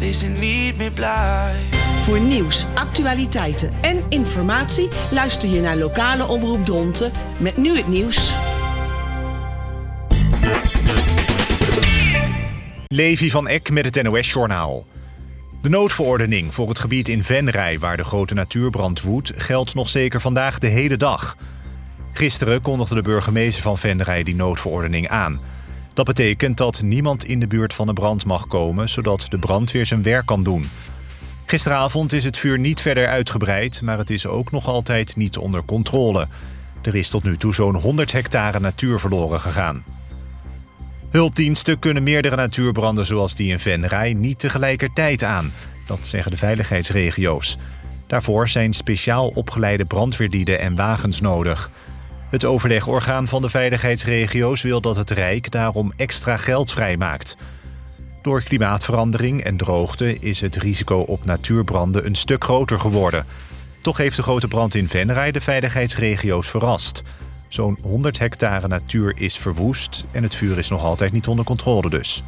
is er niet meer blij. Voor nieuws, actualiteiten en informatie luister je naar lokale omroep Dronten met nu het nieuws. Levi van Eck met het NOS-journaal. De noodverordening voor het gebied in Venray, waar de grote natuurbrand woedt, geldt nog zeker vandaag de hele dag. Gisteren kondigde de burgemeester van Venray die noodverordening aan. Dat betekent dat niemand in de buurt van de brand mag komen, zodat de brandweer zijn werk kan doen. Gisteravond is het vuur niet verder uitgebreid, maar het is ook nog altijd niet onder controle. Er is tot nu toe zo'n 100 hectare natuur verloren gegaan. Hulpdiensten kunnen meerdere natuurbranden zoals die in Venray niet tegelijkertijd aan. Dat zeggen de veiligheidsregio's. Daarvoor zijn speciaal opgeleide brandweerlieden en wagens nodig. Het overlegorgaan van de veiligheidsregio's wil dat het Rijk daarom extra geld vrijmaakt. Door klimaatverandering en droogte is het risico op natuurbranden een stuk groter geworden. Toch heeft de grote brand in Venray de veiligheidsregio's verrast. Zo'n 100 hectare natuur is verwoest en het vuur is nog altijd niet onder controle dus.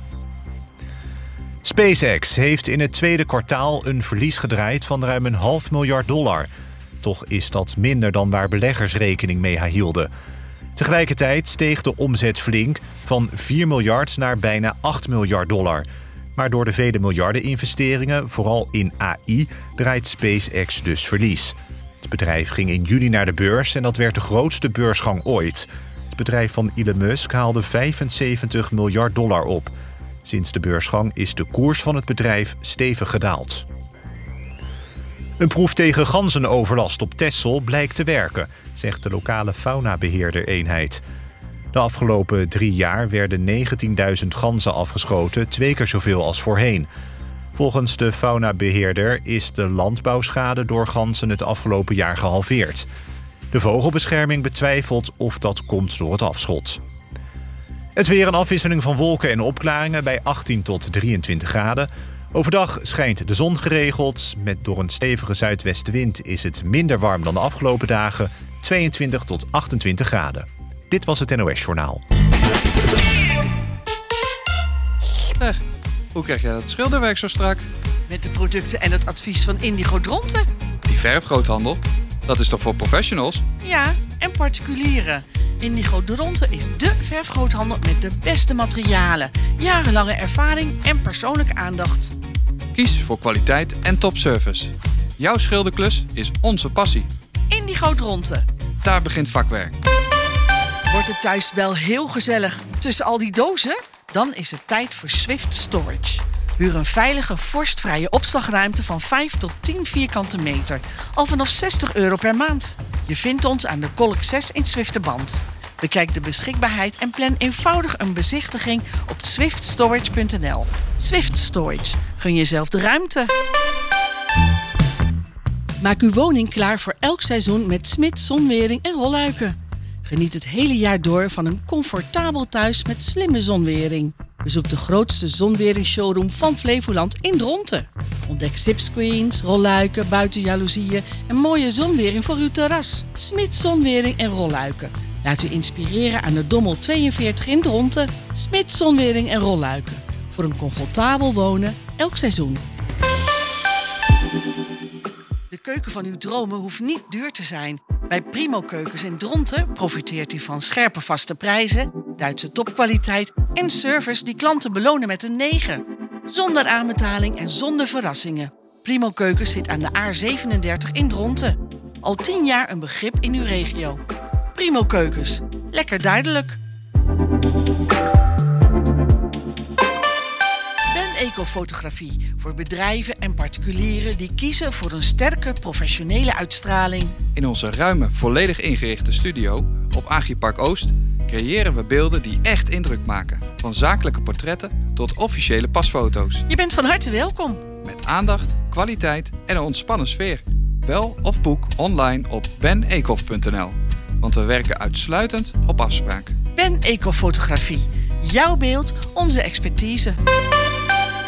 SpaceX heeft in het tweede kwartaal een verlies gedraaid van ruim $500 miljoen. Toch is dat minder dan waar beleggers rekening mee hielden. Tegelijkertijd steeg de omzet flink van 4 miljard naar bijna $8 miljard. Maar door de vele miljarden investeringen, vooral in AI, draait SpaceX dus verlies. Het bedrijf ging in juli naar de beurs en dat werd de grootste beursgang ooit. Het bedrijf van Elon Musk haalde $75 miljard op. Sinds de beursgang is de koers van het bedrijf stevig gedaald. Een proef tegen ganzenoverlast op Texel blijkt te werken, zegt de lokale faunabeheerder-eenheid. De afgelopen 3 jaar werden 19.000 ganzen afgeschoten, 2 keer zoveel als voorheen. Volgens de faunabeheerder is de landbouwschade door ganzen het afgelopen jaar gehalveerd. De vogelbescherming betwijfelt of dat komt door het afschot. Het weer een afwisseling van wolken en opklaringen bij 18 tot 23 graden. Overdag schijnt de zon geregeld. Door een stevige zuidwestenwind is het minder warm dan de afgelopen dagen. 22 tot 28 graden. Dit was het NOS-journaal. Hoe krijg jij dat schilderwerk zo strak? Met de producten en het advies van Indigo Dronten. Die verfgroothandel, dat is toch voor professionals? Ja, en particulieren. Indigo Dronten is dé verfgroothandel met de beste materialen, jarenlange ervaring en persoonlijke aandacht. Kies voor kwaliteit en topservice. Jouw schilderklus is onze passie. Indigo Dronten. Daar begint vakwerk. Wordt het thuis wel heel gezellig tussen al die dozen? Dan is het tijd voor Swift Storage. Huur een veilige, vorstvrije opslagruimte van 5 tot 10 vierkante meter. Al vanaf €60 per maand. Je vindt ons aan de Kolk 6 in Zwifterband. Bekijk de beschikbaarheid en plan eenvoudig een bezichtiging op swiftstorage.nl. Swift Storage. Gun jezelf de ruimte. Maak uw woning klaar voor elk seizoen met Smit Zonwering en Rolluiken. Geniet het hele jaar door van een comfortabel thuis met slimme zonwering. Bezoek de grootste zonweringsshowroom van Flevoland in Dronten. Ontdek zipscreens, rolluiken, buitenjaloezieën en mooie zonwering voor uw terras. Smit Zonwering en Rolluiken. Laat u inspireren aan de Dommel 42 in Dronten. Smit Zonwering en Rolluiken. Voor een comfortabel wonen elk seizoen. De keuken van uw dromen hoeft niet duur te zijn. Bij Primo Keukens in Dronten profiteert u van scherpe vaste prijzen, Duitse topkwaliteit en service die klanten belonen met een 9. Zonder aanbetaling en zonder verrassingen. Primo Keukens zit aan de A37 in Dronten. Al 10 jaar een begrip in uw regio. Primo Keukens. Lekker duidelijk. Ecofotografie voor bedrijven en particulieren die kiezen voor een sterke professionele uitstraling. In onze ruime, volledig ingerichte studio op Agripark Oost creëren we beelden die echt indruk maken. Van zakelijke portretten tot officiële pasfoto's. Je bent van harte welkom. Met aandacht, kwaliteit en een ontspannen sfeer. Bel of boek online op benecof.nl. Want we werken uitsluitend op afspraak. Ben Ecofotografie. Jouw beeld, onze expertise.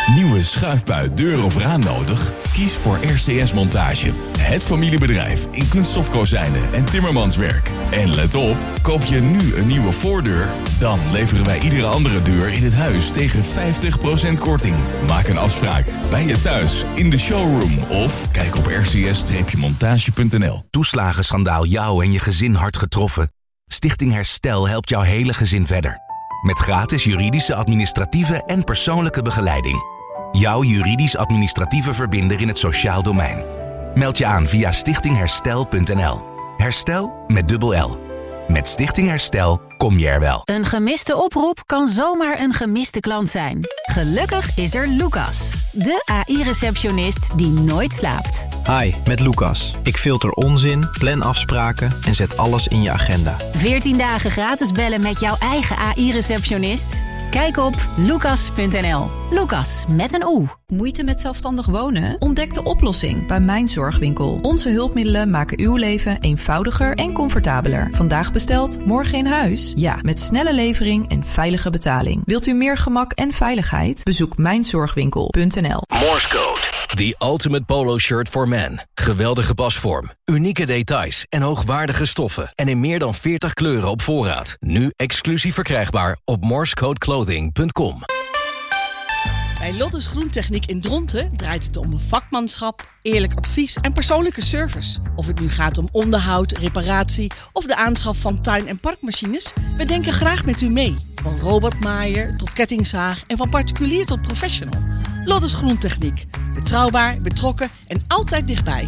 Nieuwe schuifbui, deur of raam nodig? Kies voor RCS Montage. Het familiebedrijf in kunststofkozijnen en timmermanswerk. En let op, koop je nu een nieuwe voordeur, dan leveren wij iedere andere deur in het huis tegen 50% korting. Maak een afspraak bij je thuis, in de showroom of kijk op rcs-montage.nl. Toeslagenschandaal jou en je gezin hard getroffen? Stichting Herstel helpt jouw hele gezin verder. Met gratis juridische, administratieve en persoonlijke begeleiding. Jouw juridisch-administratieve verbinder in het sociaal domein. Meld je aan via stichtingherstel.nl. Herstel met dubbel L. Met Stichting Herstel kom je er wel. Een gemiste oproep kan zomaar een gemiste klant zijn. Gelukkig is er Lucas, de AI-receptionist die nooit slaapt. Hi, met Lucas. Ik filter onzin, plan afspraken en zet alles in je agenda. 14 dagen gratis bellen met jouw eigen AI-receptionist? Kijk op lucas.nl. Lucas met een O. Moeite met zelfstandig wonen? Ontdek de oplossing bij Mijn Zorgwinkel. Onze hulpmiddelen maken uw leven eenvoudiger en comfortabeler. Vandaag besteld, morgen in huis? Ja, met snelle levering en veilige betaling. Wilt u meer gemak en veiligheid? Bezoek mijnzorgwinkel.nl. Morse Code. The ultimate polo shirt for men. Geweldige pasvorm, unieke details en hoogwaardige stoffen. En in meer dan 40 kleuren op voorraad. Nu exclusief verkrijgbaar op morsecodeclothing.com. Bij Lottes Groentechniek in Dronten draait het om vakmanschap, eerlijk advies en persoonlijke service. Of het nu gaat om onderhoud, reparatie of de aanschaf van tuin- en parkmachines, we denken graag met u mee. Van robotmaaier tot kettingzaag en van particulier tot professional. Lottes Groentechniek. Betrouwbaar, betrokken en altijd dichtbij.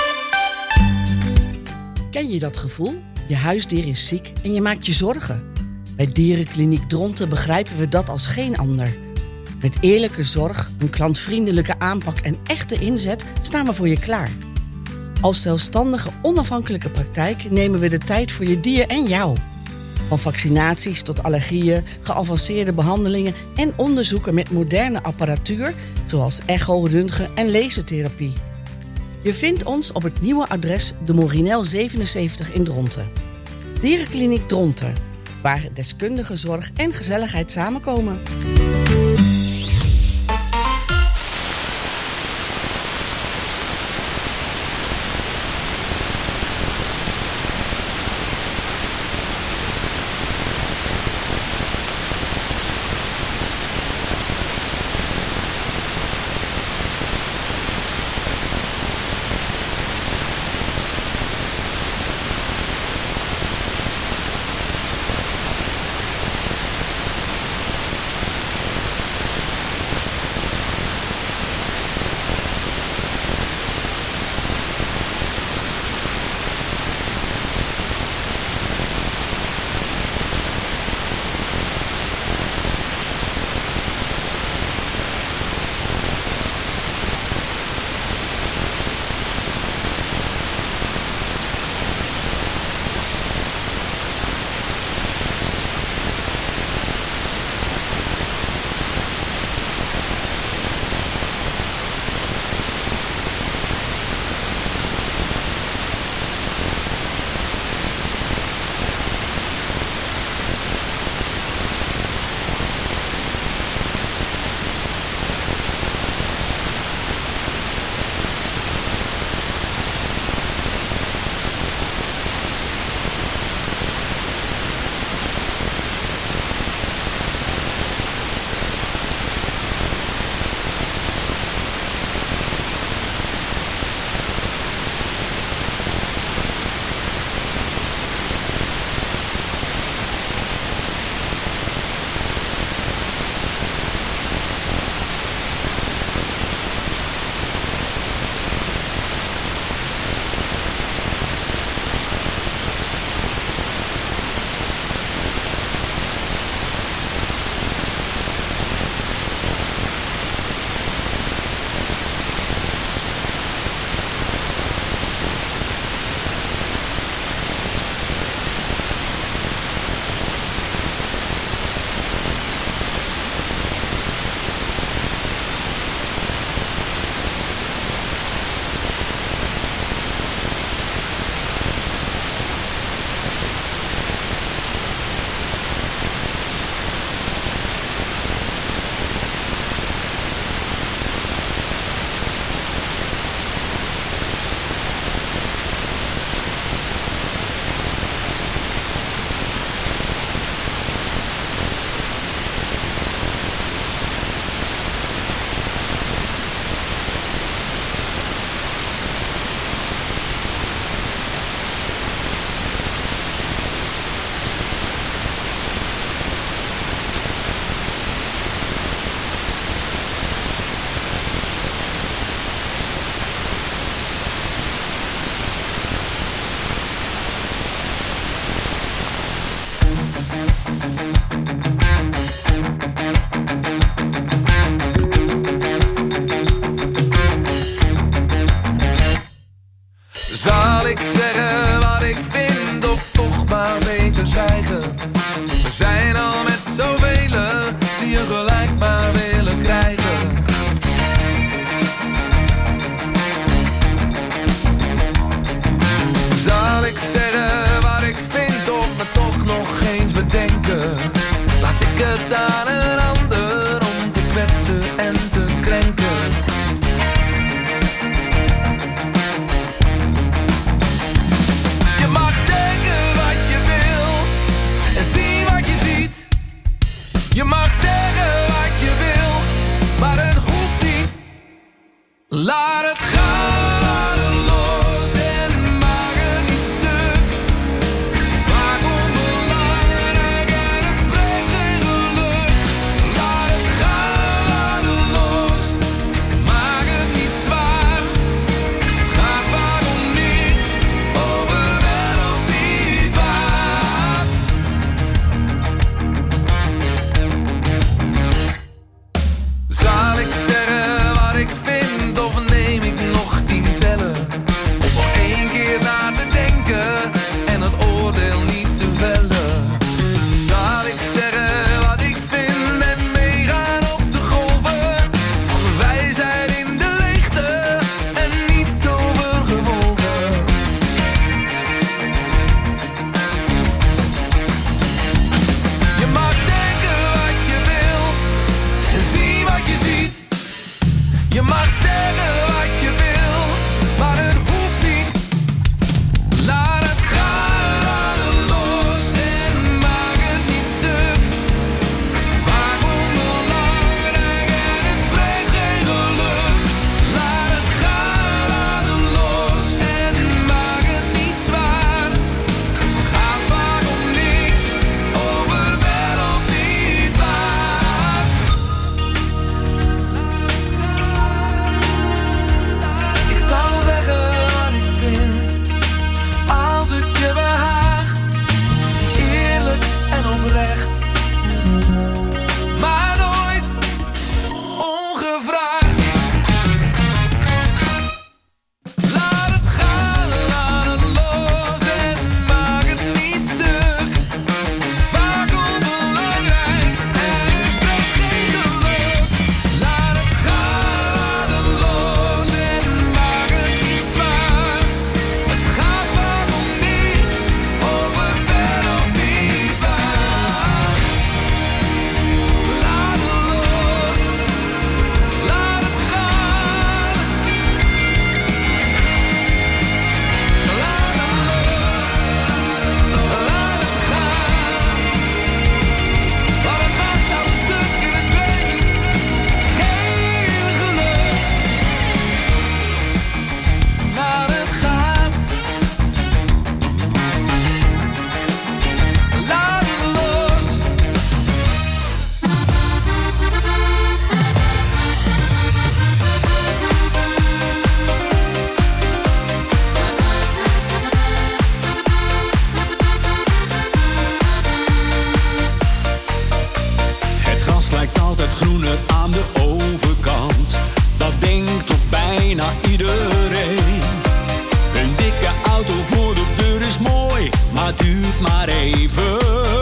Ken je dat gevoel? Je huisdier is ziek en je maakt je zorgen. Bij Dierenkliniek Dronten begrijpen we dat als geen ander. Met eerlijke zorg, een klantvriendelijke aanpak en echte inzet staan we voor je klaar. Als zelfstandige, onafhankelijke praktijk nemen we de tijd voor je dier en jou. Van vaccinaties tot allergieën, geavanceerde behandelingen en onderzoeken met moderne apparatuur, zoals echo, röntgen en lasertherapie. Je vindt ons op het nieuwe adres de Morinel 77 in Dronten. Dierenkliniek Dronten, waar deskundige zorg en gezelligheid samenkomen. Je mag zeggen wat je wil, maar het hoeft niet. Laat het gaan, laat het los en maak het niet stuk. Vaak onbelangrijk en het brengt geen geluk. Laat het gaan, laat het los en maak het niet zwaar. Het gaat vaak om niks, over wel of niet waar. Ik zal zeggen wat ik vind, als het je behaagt. Eerlijk en oprecht, maar nooit ongevraagd. Laat het gaan, laat het los en maak het niet stuk. Vaak onbelangrijk en het brengt geen geluk. Laat het gaan, laat het los en maak het niet zwaar. Het gaat vaak om niks, over wel of niet waar. Laat het los, laat het gaan. Laat het los, laat het gaan. Maar het maakt al een stuk en het brengt geen geluk. Laat het gaan. Laat het los. Het gras lijkt altijd groener aan de overkant. Dat denkt toch bijna iedereen. Een dikke auto voor de deur is mooi, maar het duurt maar even.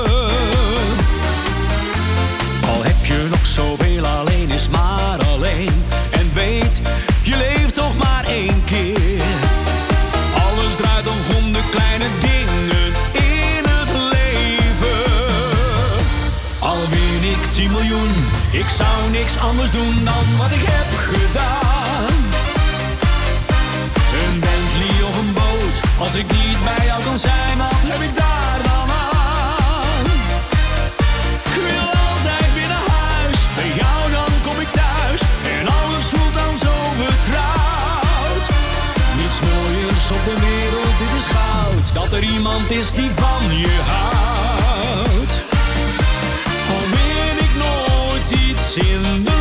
Al heb je nog zoveel, alleen is maar alleen. En weet, je leeft toch maar één keer. Alles draait om de kleine dingen in het leven. Al win ik 10 miljoen, ik zou niks anders doen dan wat ik heb gedaan. Een Bentley of een boot, als ik niet bij jou kan zijn, wat heb ik daar dan aan? Ik wil altijd weer naar huis, bij jou dan kom ik thuis. En alles voelt dan zo vertrouwd. Niets mooiers op de wereld, dit is goud. Dat er iemand is die van je houdt. Al win ik nooit iets in de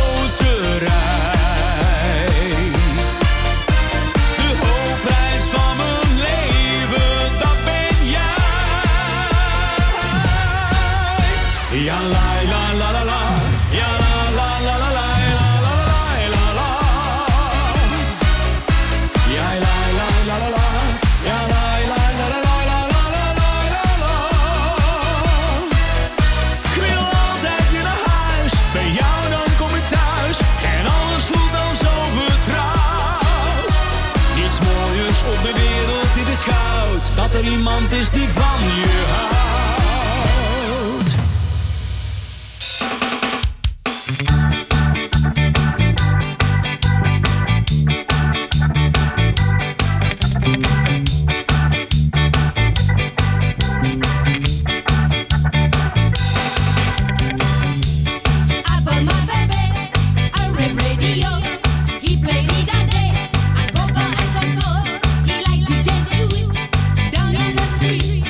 loterij. De hoofdprijs van mijn leven, dat ben jij. Ja la la la la la, ja la la la la la, la la la la la. Ja la la la la la, ja la la la la la la la la la. Ik wil altijd weer naar huis, bij jou dan kom ik thuis. En alles voelt dan zo vertrouwd. Niets mooiers op de wereld, dit is goud. Dat er iemand is die van je houdt. He liked to dance to it down in the street.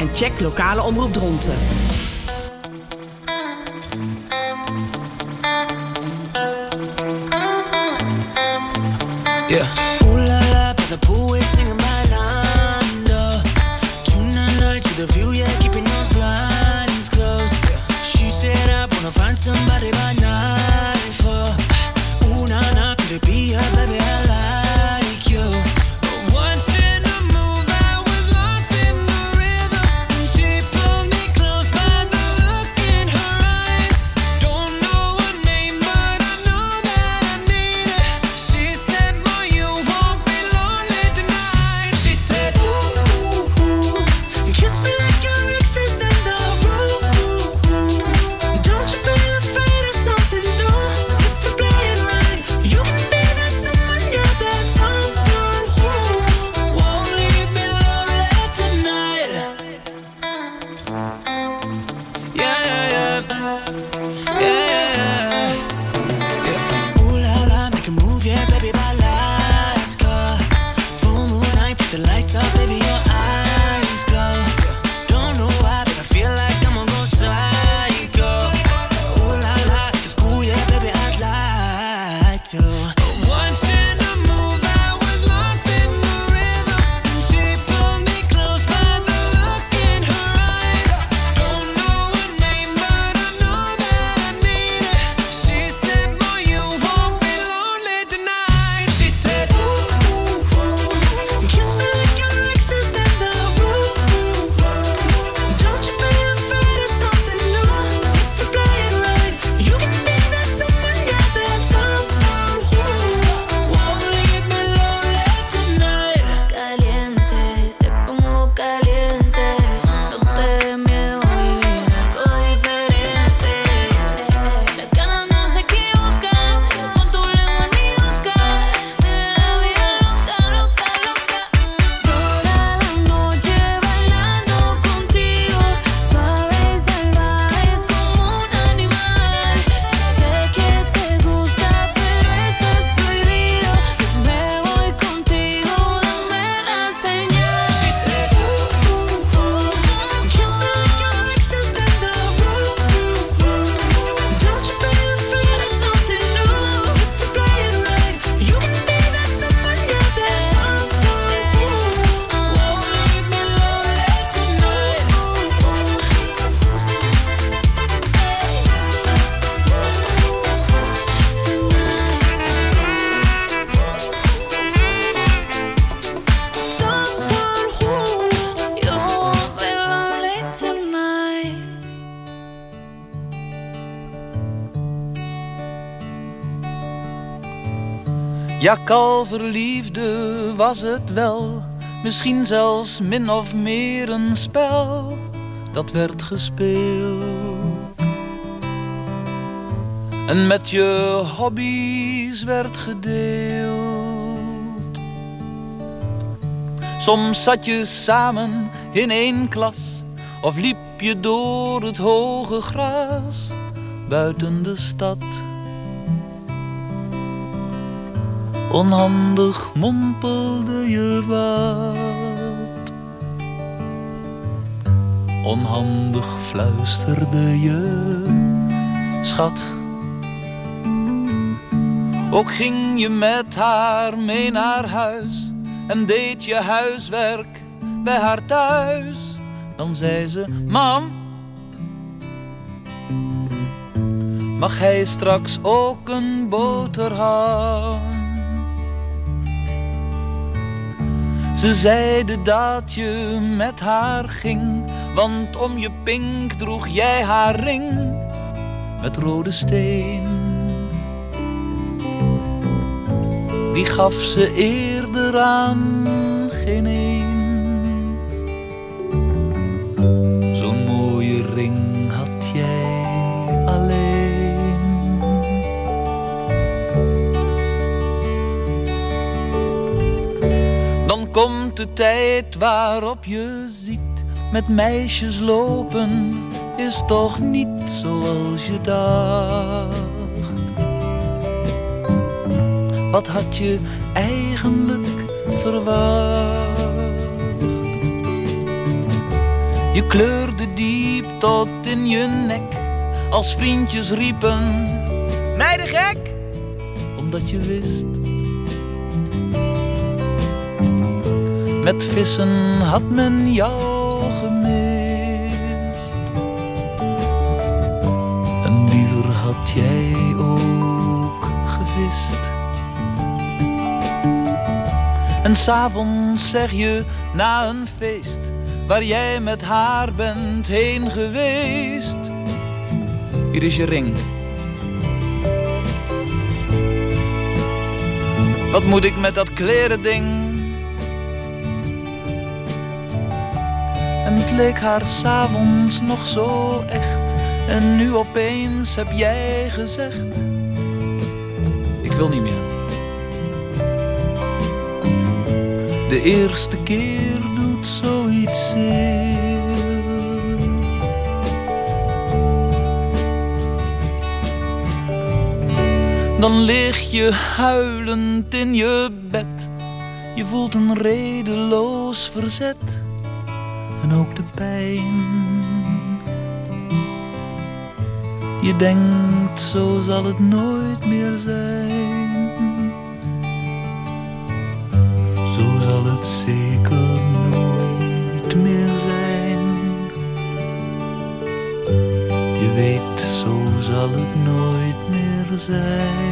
en check lokale omroep Dronten. Yeah. Ooh la la, by the pool, we're singing my line. Tonight night to the view, yeah, keeping those blinds closed. Yeah. She said I wanna find somebody by 9 4. Ooh na na, could it be her, baby? I like you. Watching the move, I was lost in the rhythm, and she pulled me close by the look in her eyes. Don't know her name, but I know that I need her. She said, "Boy, you won't be lonely tonight." She said, "Ooh, ooh, kiss me like your ex is in the room. Don't you be afraid of something new. If we play it right, you can be that someone, yeah, that someone who won't leave me lonely tonight." Yeah, yeah, yeah. Yeah, yeah. Ooh la la, make a move, yeah, baby, by lights go. Full moon night, put the lights up, baby, your eyes glow. Don't know why, but I feel like I'm gonna go psycho. Ooh la la, it's cool, yeah, baby, I'd like to. Watching the move, I was lost in the rhythm, and she pulled me close by the look in her eyes. Don't know her name, but I know that I need her. She said, "Boy, you won't be lonely tonight." She said, "Ooh, kiss me like your ex is in the room. Don't you be afraid of something new. If we play it right, you can be that someone, yeah, that someone who won't leave me lonely tonight." Caliente, te pongo caliente. No te dé miedo vivir algo diferente. Las ganas no se equivocan. Con tu lengua en mi boca. Vive la vida loca, loca, loca. Toda la noche bailando contigo. Suave y salvaje como un animal. Yo sé que te gusta, pero esto es prohibido. Me voy contigo, dame la señal. She said, "Ooh, kiss me like your ex is in the room. Don't you be afraid of something new. If we play it right, you can be that someone, yeah, that someone who won't leave me lonely tonight." Someone who You won't be lonely tonight. Ja, kalverliefde was het wel, misschien zelfs min of meer een spel dat werd gespeeld. En met je hobby's werd gedeeld. Soms zat je samen in één klas, of liep je door het hoge gras buiten de stad. Onhandig mompelde je wat. Onhandig fluisterde je, schat. Ook ging je met haar mee naar huis en deed je huiswerk bij haar thuis. Dan zei ze, mam, mag hij straks ook een boterham? Ze zeiden dat je met haar ging, want om je pink droeg jij haar ring met rode steen. Die gaf ze eerder aan geen een. Zo'n mooie ring had jij alleen. Dan komt de tijd waarop je ziet, met meisjes lopen is toch niet zoals je dacht. Wat had je eigenlijk verwacht? Je kleurde diep tot in je nek, als vriendjes riepen, meiden gek, omdat je wist. Met vissen had men jou gemist. En liever had jij ook gevist. En 's avonds zeg je na een feest, waar jij met haar bent heen geweest, hier is je ring. Wat moet ik met dat klerending? En het leek haar 's avonds nog zo echt. En nu opeens heb jij gezegd, ik wil niet meer. De eerste keer doet zoiets zeer. Dan lig je huilend in je bed. Je voelt een redeloos verzet. En ook de pijn. Je denkt, zo zal het nooit meer zijn. Zo zal het zeker nooit meer zijn. Je weet, zo zal het nooit meer zijn.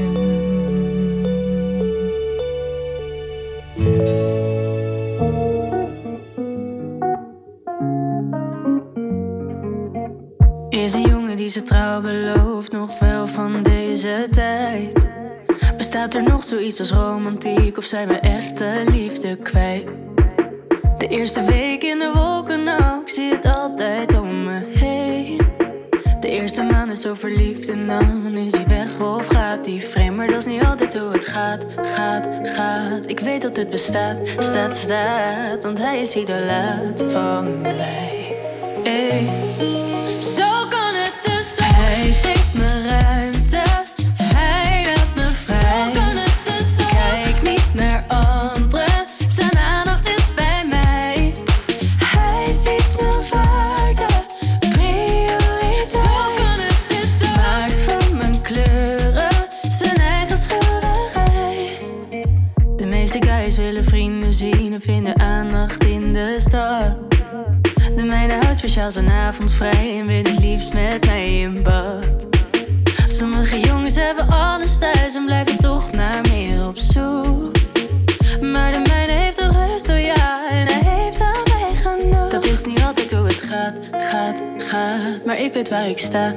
Is een jongen die ze trouw belooft, nog wel van deze tijd? Bestaat er nog zoiets als romantiek, of zijn we echte liefde kwijt? De eerste week in de wolken, nou, ik zie het altijd om me heen. De eerste maand is zo verliefd en dan is hij weg of gaat hij vreemd. Maar dat is niet altijd hoe het gaat. Ik weet dat het bestaat, staat, want hij is idolaat van mij. Hey. Zo kan het dus zijn. Hij geeft me ruimte, hij laat me vrij. Zo kan het dus zijn. Kijk niet naar anderen, zijn aandacht is bij mij. Hij ziet mijn waarde, prioriteit. Zo kan het dus zijn. Maakt van mijn kleuren zijn eigen schilderij. De meeste guys willen vrienden zien en vinden aandacht in de stad. De mijne houdt speciaal zijn avond vrij en wil het liefst met mij in bad. Sommige jongens hebben alles thuis en blijven toch naar meer op zoek. Maar de mijne heeft de rust, oh ja, en hij heeft aan mij genoeg. Dat is niet altijd hoe het gaat. Maar ik weet waar ik sta.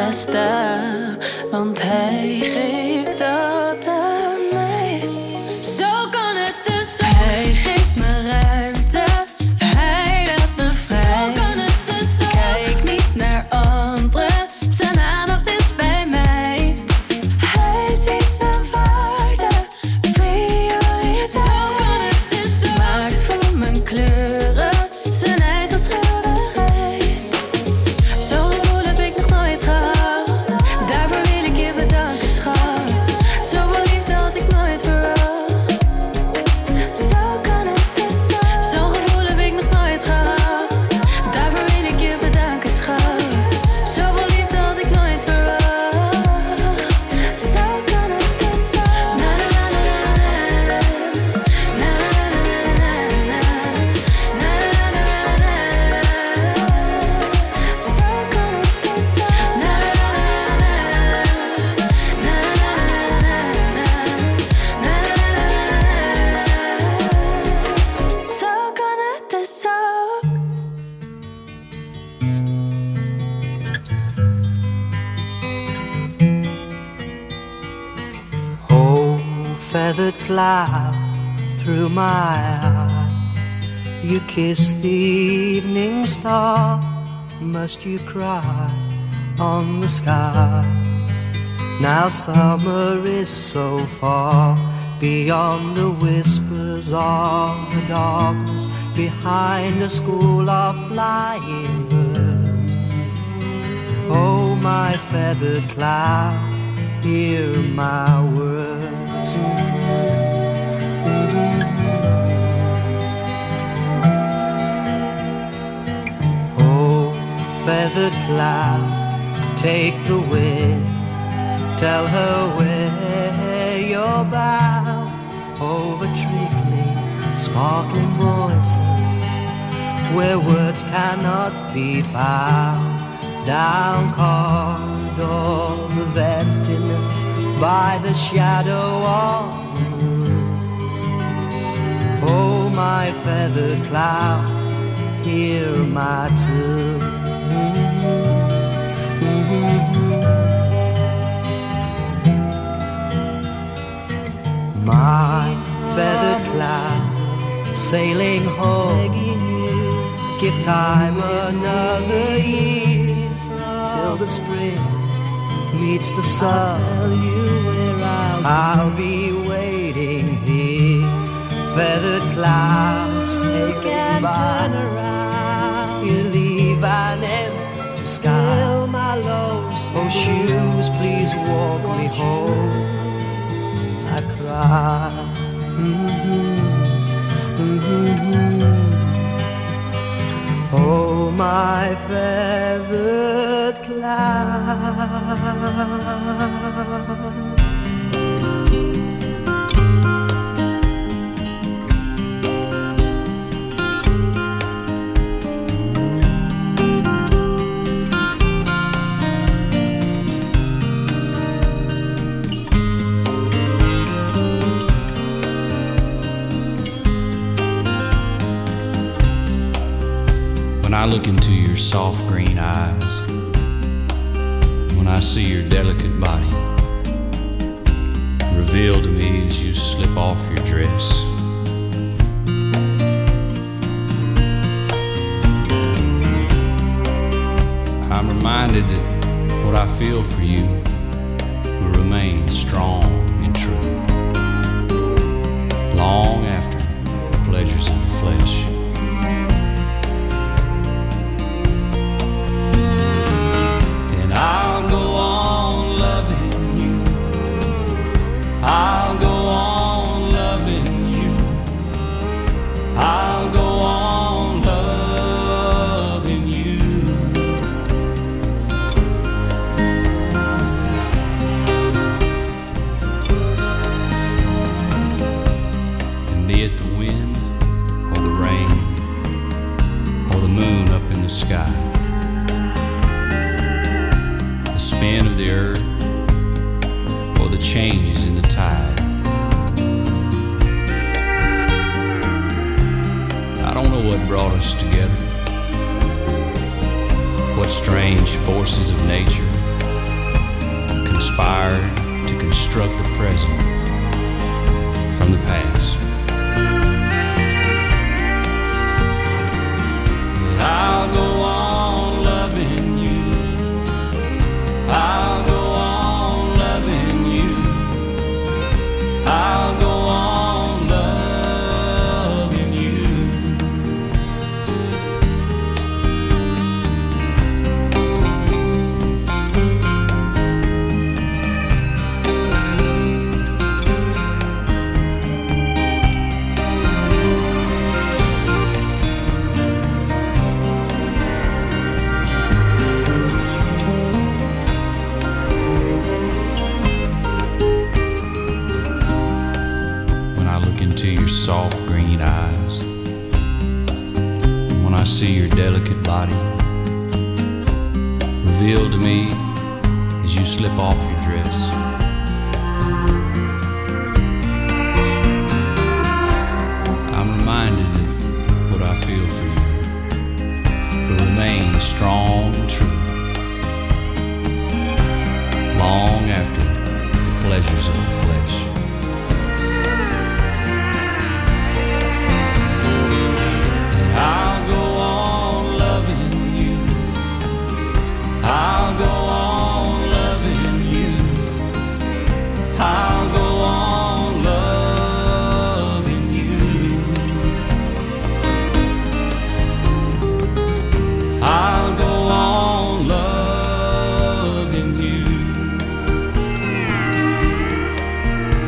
Want hij geeft dat aan mij. Zo kan het dus zijn. Hij geeft me ruimte. feathered cloud through my eye. You kiss the evening star. Must you cry on the sky? Now summer is so far beyond the whispers of the darkness, behind the school of flying birds. Oh, my feathered cloud, hear my words. feathered cloud, take the wind, tell her where you're bound. Over trickling, sparkling voices, where words cannot be found. Down corridors of emptiness, by the shadow of the moon. Oh, my feathered cloud, hear my tune. My feathered cloud, sailing home, begging you, give time another year, till the spring meets the sun. I'll tell you where I'll be waiting here. Feathered clouds, say goodbye. Turn around, you leave an empty sky. Fill my loaves, oh shoes, please walk me home. I cry. Oh, my feathered cloud. When I look into your soft green eyes, when I see your delicate body revealed to me as you slip off your dress, I'm reminded that what I feel for you will remain strong and true long after the pleasures of the flesh. I'll go on loving you. I'll go on loving you. I'll go on loving you. And be it the wind or the rain or the moon up in the sky, spin of the earth or the changes in the tide, I don't know what brought us together, what strange forces of nature conspired to construct the present from the past. But I'll go on loving you. I'll go on loving you. I'll go on loving you. Your soft green eyes, when I see your delicate body revealed to me as you slip off your dress, I'm reminded that what I feel for you will remain strong and true long after the pleasures of the flesh. I'll go on loving you. I'll go on loving you. I'll go on loving you. I'll go on loving you.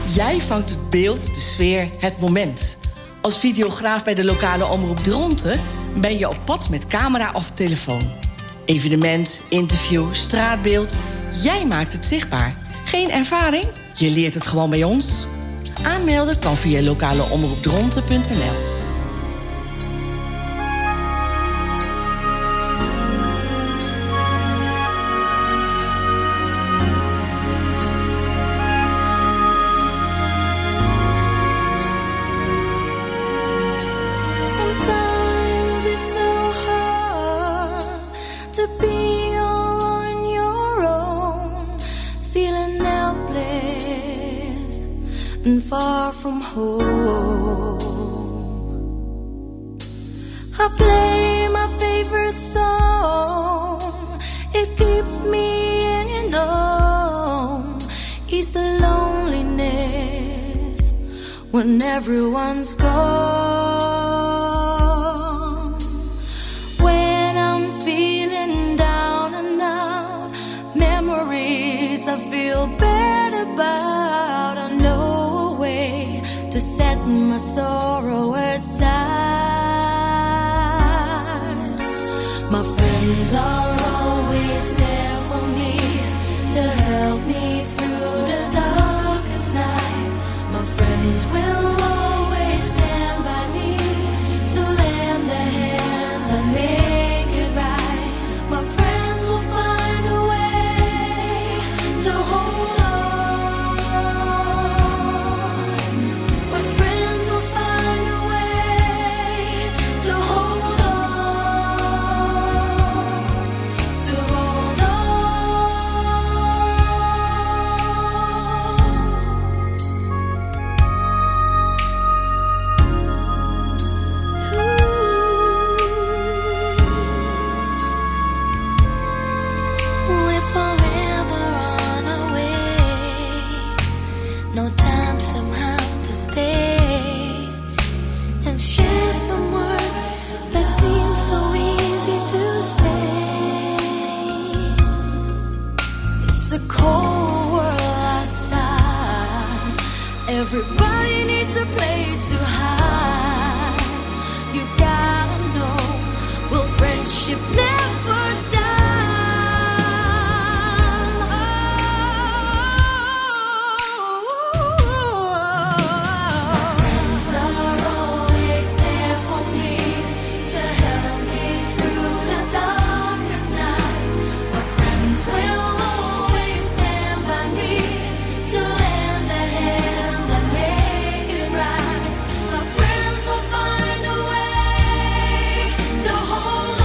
Jij vangt het beeld, de sfeer, het moment. Als videograaf bij de lokale omroep Dronten ben je op pad met camera of telefoon. Evenement, interview, straatbeeld. Jij maakt het zichtbaar. Geen ervaring? Je leert het gewoon bij ons. Aanmelden kan via lokaleomroepdronten.nl. Sometimes it's so hard to be all on your own, feeling helpless and far from home. I play my favorite song, it keeps me hanging on. Ease the loneliness when everyone's gone. When I'm feeling down and out, memories I feel bad about. I know a way to set my sorrow aside. My friends are always there for me to help me through the darkest night. My friends will always stand by me to lend a hand and make it right. My friends will find a way to hold on. My friends will find a way to hold on. To hold on. We're forever on our way. No time somehow to stay and share some words that seem so easy to say. It's a cold world outside. Everybody needs a place to hide. You gotta know, will friendship never die? Friends are always there for me to help me through the darkest night. My friends will always stand by me to lend a hand and make it right. My friends will find a way to hold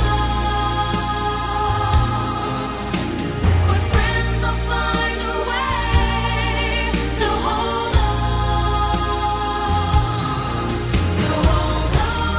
on. My friends will find a way to hold on. To hold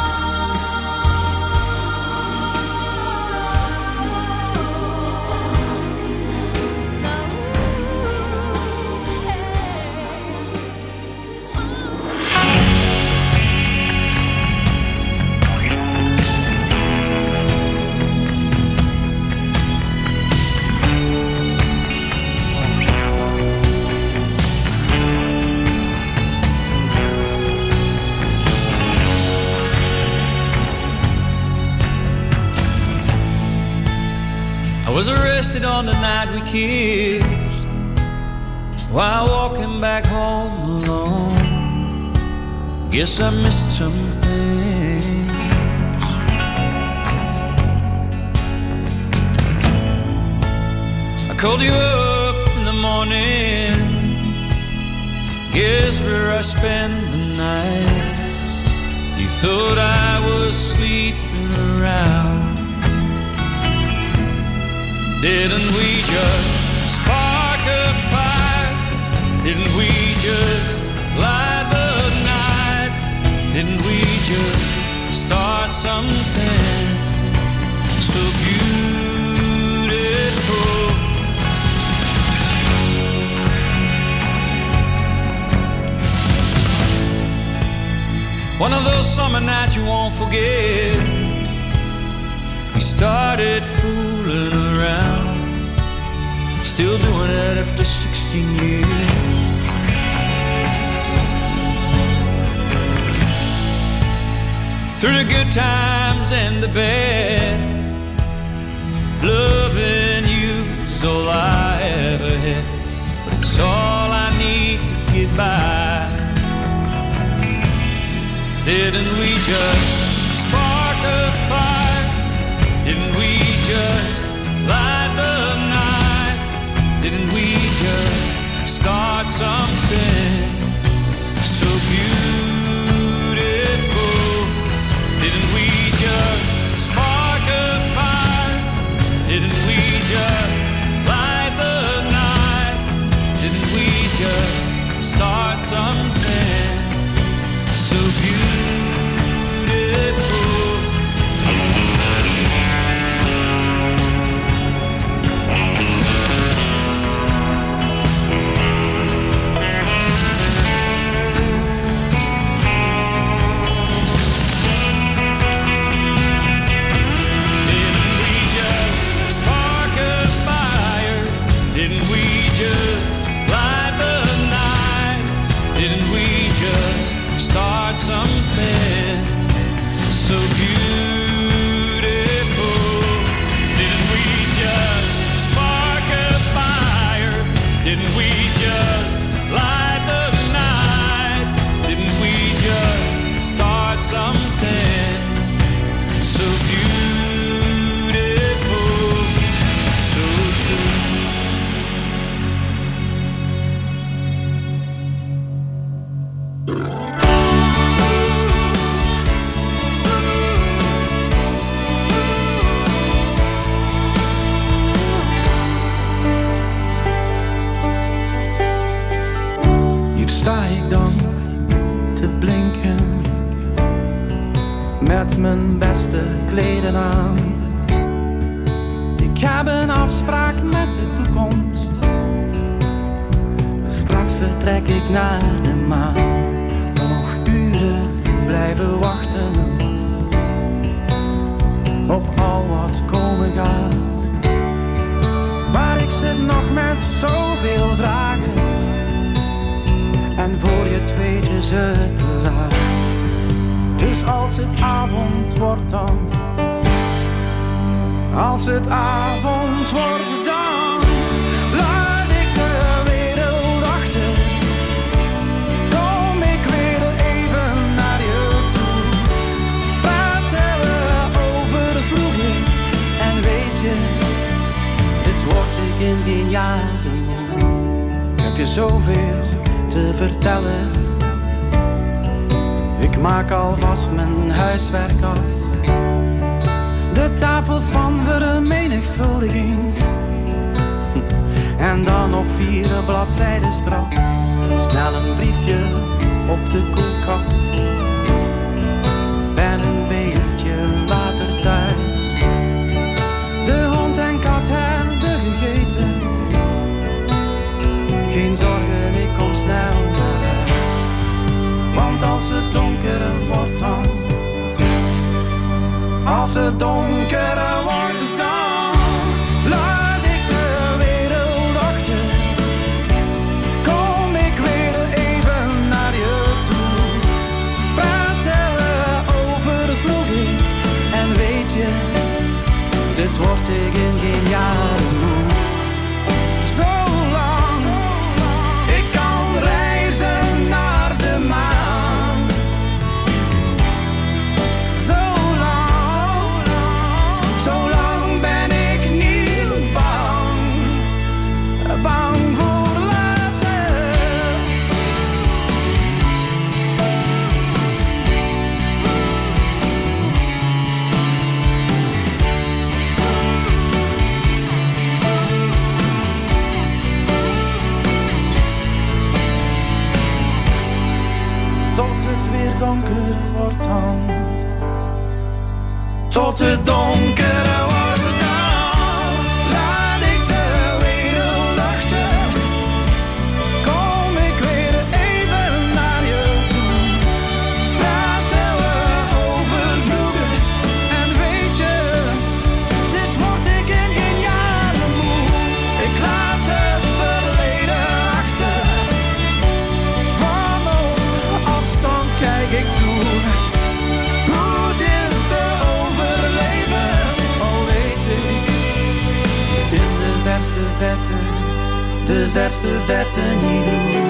I was arrested on the night we kissed while walking back home alone. Guess I missed some things. I called you up in the morning. Guess where I spent the night. You thought I was sleeping around. Didn't we just spark a fire? Didn't we just light the night? Didn't we just start something so beautiful? One of those summer nights you won't forget. We started fooling around, still doing it after 16 years. through the good times and the bad. Loving you is all I ever had, but it's all I need to get by. Didn't we just spark a fire? Didn't we just light the night? Didn't we just start something so beautiful? Didn't we just spark a fire? Didn't we just light the night? Didn't we just start something so beautiful? Didn't we just light the night? Didn't we just start something so beautiful? Didn't we just spark a fire? Didn't we just light the night? Didn't we just start something so beautiful, so true? Sta ik dan te blinken met mijn beste kleden aan. Ik heb een afspraak met de toekomst. Straks vertrek ik naar de maan. Dan nog uren blijven wachten op al wat komen gaat. Maar ik zit nog met zoveel vragen. En voor je het weet is het te laat. Dus als het avond wordt dan, als het avond wordt dan, laat ik de wereld achter. Kom ik weer even naar je toe. Praten we over vroeger. En weet je, dit word ik in 10 jaren moe. Ik heb je zoveel te vertellen. Ik maak alvast mijn huiswerk af. De tafels van vermenigvuldiging. En dan op 4 bladzijden straf. Snel een briefje op de koelkast. Ben een beetje later thuis. De hond en kat hebben gegeten. Geen zorgen, ik kom snel naar huis. Want als het donker wordt dan, als het donker wordt dan, laat ik de wereld achter. Kom ik weer even naar je toe. Praten we over vroeger. En weet je, dit word ik in geen jaren moe. Naar de maan. Zo lang ben ik niet bang. Bang voor later. Tot het weer donker wordt dan. Tot het donker wordt dan. Laat ik de wereld achter. Kom ik weer even naar je toe. Praten we over vroeger. En weet je, dit word ik in geen jaren moe. Ik laat het verleden achter. Van op afstand kijk ik toe. Hoe verste verte niet doe.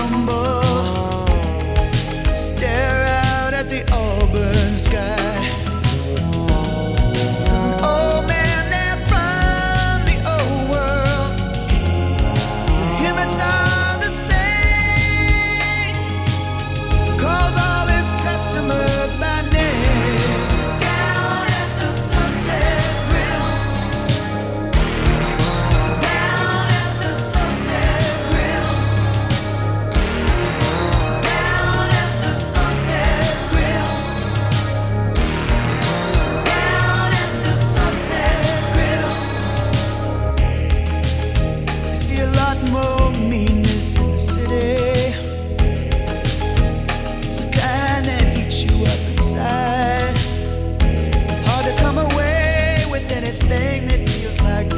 Stare out at the Auburn sky.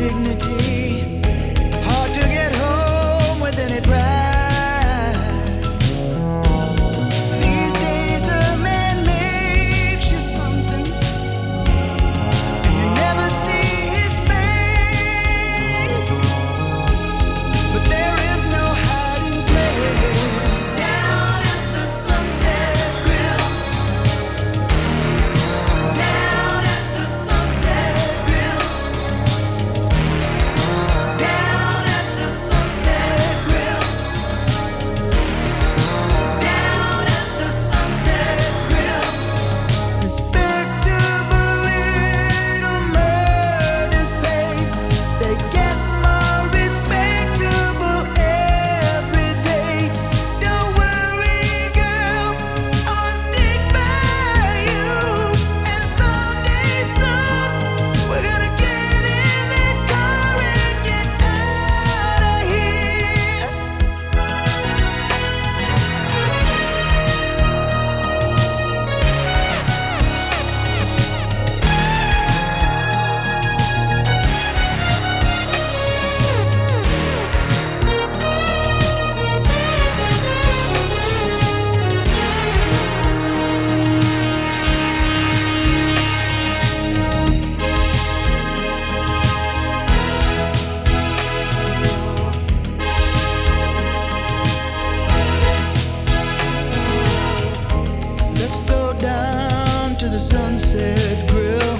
dignity. Hard to get home with any pride. These days a man makes you something, and you never see his face. But there is no hiding place. Down at the Sunset Grill. Down at the Sunset Grill. Down at the Sunset Grill. Down at the Sunset Grill. Respectable little murders paid. They get more respectable every day. Don't worry, girl, I'll stick by you. And someday soon, we're gonna get in that car and get out of here. Let's go down to the Sunset Grill.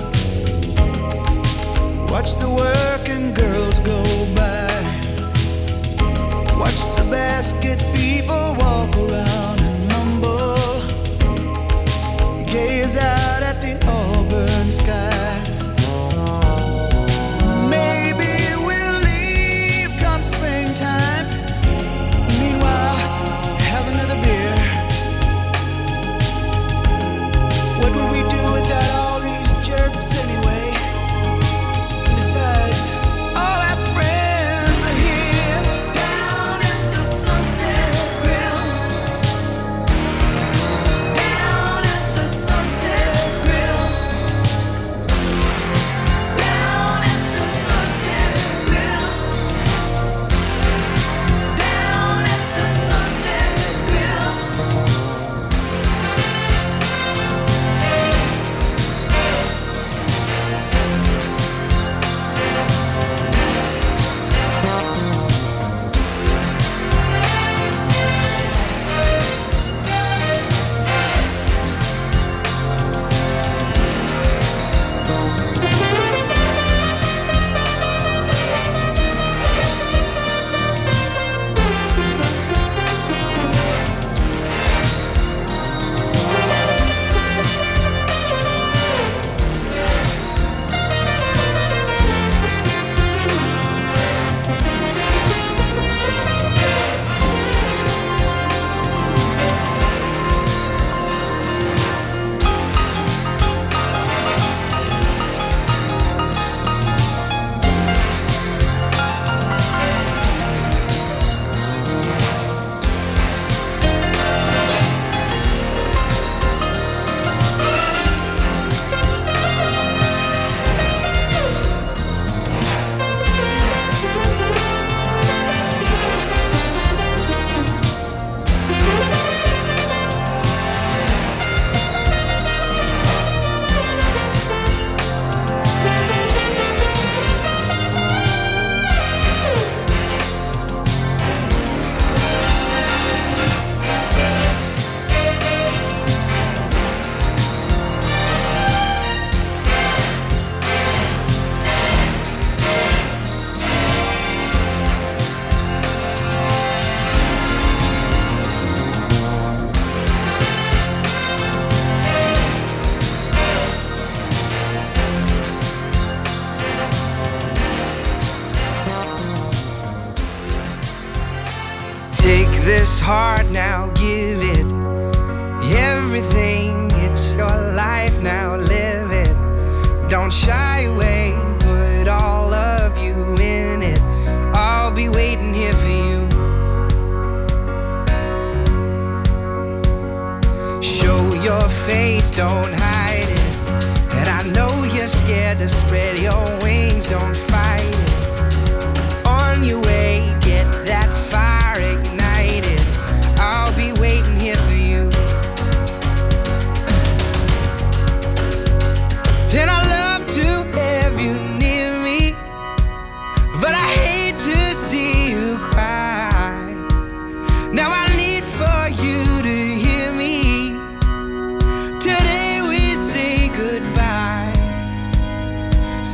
Watch the working girls go by. Watch the basket people walk around and mumble. Gaze out at the auburn sky. Maybe we'll leave come springtime. Meanwhile, have another beer. What would we do without all these jerks anyway? Besides, all our friends are here. Down at the Sunset Grill. Down at the Sunset Grill. Down at the Sunset Grill. Down at the Sunset Grill. Take this heart now, give it everything. It's your life now, live it. Don't shy away, put all of you in it. I'll be waiting here for you. Show your face, don't hide it. And I know you're scared to spread your wings, don't fight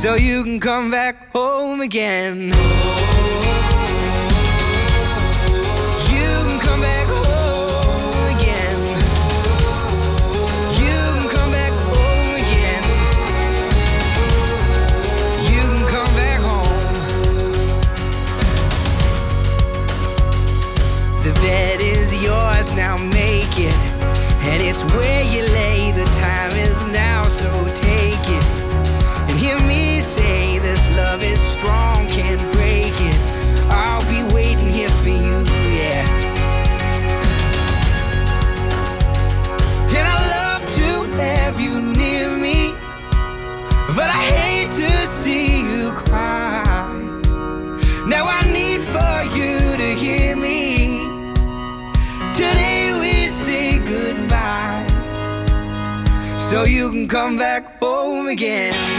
so you can come back home again. You can come back home again. You can come back home again. You can come back home. The bed is yours, now make it. And it's where you lay, the time is now, so take it. And hear me say this love is strong, can't break it. I'll be waiting here for you, yeah. And I love to have you near me, but I hate to see you cry. Now I need for you to hear me. Today we say goodbye, so you can come back home again.